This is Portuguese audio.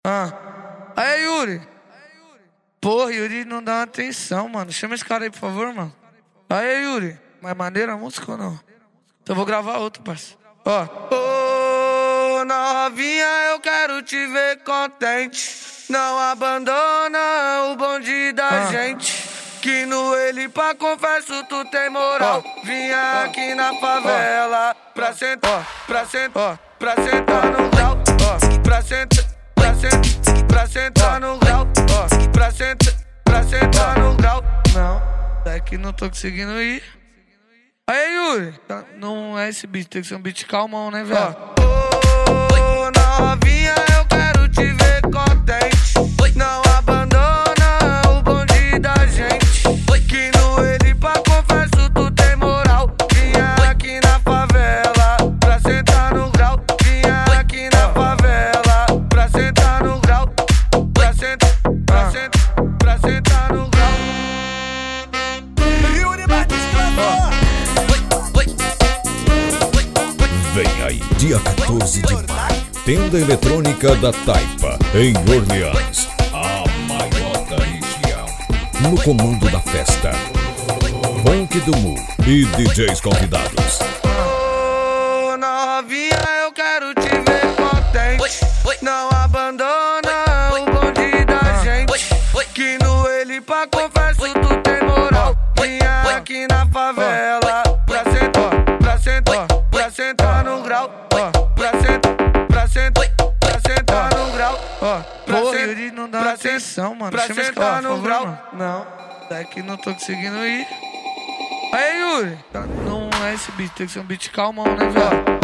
Ah. Aí, Yuri. Porra, Yuri não dá atenção, mano. Chama esse cara aí, por favor, mano. Aí, Yuri. Mais maneira a música ou não? Então eu vou gravar outro, parceiro. Ó. Ô, novinha, eu quero te ver contente. Não abandona o bonde da gente. Que no ele pra confesso tu tem moral. Vinha aqui na favela pra sentar, pra sentar, pra sentar no grau. Pra sentar, pra sentar, pra sentar no grau. Pra sentar no grau. Não, é que não tô conseguindo ir. Aí, Yuri, não é esse beat, tem que ser um beat calmão, né, velho? Ô, novinha, eu quero te ver contente. Não abandona o bonde da gente. Que no ele pra confesso tu tem moral. Vinha aqui na favela pra sentar no grau. Vinha aqui na favela pra sentar no grau. Pra sentar, pra sentar, pra sentar no grau. Yuri Batista. Vem aí, dia 14 de maio, tenda eletrônica da Taipa, em Orleans, a maior da região. No comando da festa, Funk do Mu e DJs convidados. Ô, novinha, eu quero te ver contente. Não abandona o bonde da gente. Que no ele pra confesso tu tem moral. Vinha aqui na favela pra sentar, pra sentar, pra sentar no grau. Pra sentar, pra sentar, pra sentar no grau. Porra, Yuri não dá atenção, mano. Chama esse cara, por favor, mano. Não, é que não tô conseguindo ir. Aí, Yuri, não é esse beat, tem que ser um beat calmão, né, velho?